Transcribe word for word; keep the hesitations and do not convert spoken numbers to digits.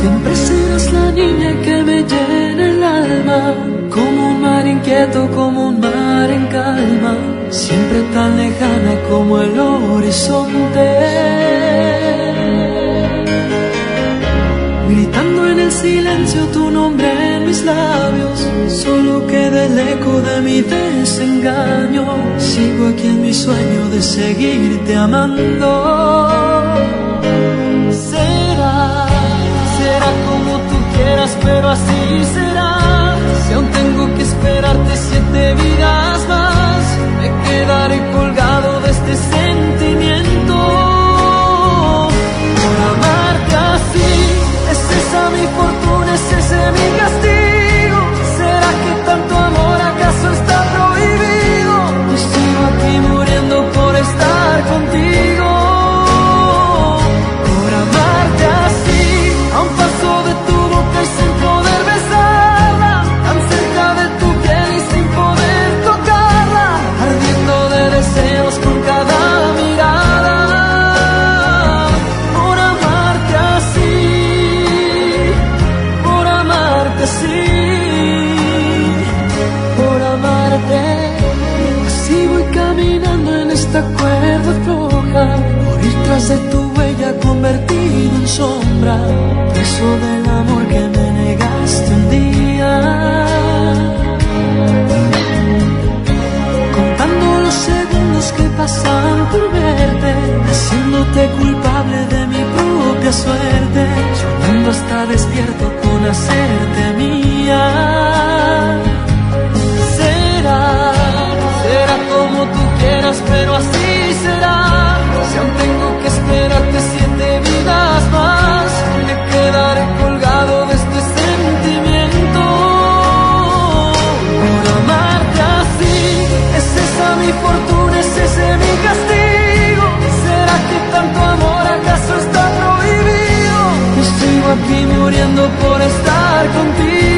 Siempre serás la niña que me llena el alma, como un mar inquieto, como un mar en calma, siempre tan lejana como el horizonte. Gritando en el silencio tu nombre en mis labios, solo queda el eco de mi desengaño. Sigo aquí en mi sueño de seguirte amando. Será, será como tú quieras, pero así será. Si aún tengo que esperarte siete vidas más, me quedaré colgado de este sentimiento. Por amarte así, es esa mi fortuna, es ese mi castigo. ¿Será que tanto amor acaso está prohibido? Yo sigo aquí muriendo por estar contigo. Por amarte así, a un paso de tu boca y sin poder besarla, tan cerca de tu piel y sin poder tocarla, ardiendo de deseos con cada mirada. Por amarte así, por amarte así, por amarte. Así voy caminando en esta cuerda floja, por ir tras de tu huella convertido en sombra, preso del amor que me negaste un día. Contando los segundos que pasan por verte, haciéndote culpable de mi propia suerte, soñando hasta despierto con hacerte mía. Será, será como tú quieras, pero así será. Si aún tengo que esperarte siete vidas más, me quedaré colgado de este sentimiento. Por amarte así, es esa mi fortuna, es ese mi castigo. ¿Será que tanto amor acaso está prohibido? Yo sigo aquí muriendo por estar contigo.